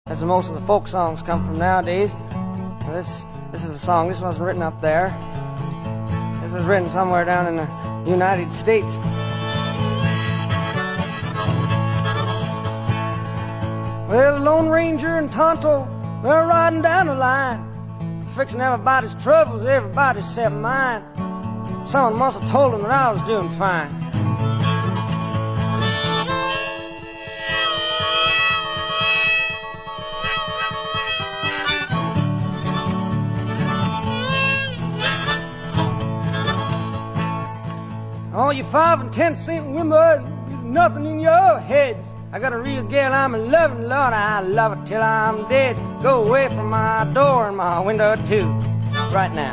That's where most of the folk songs come from nowadays. This is a song. This wasn't written up there. This was written somewhere down in the United States. Well, the Lone Ranger and Tonto, they're riding down the line, fixing everybody's troubles, everybody except mine. Someone must have told them that I was doing fine. All you 5 and 10 cent women, there's nothing in your heads. I got a real gal I'm in loving, Lord, I love her till I'm dead. Go away from my door and my window too, right now.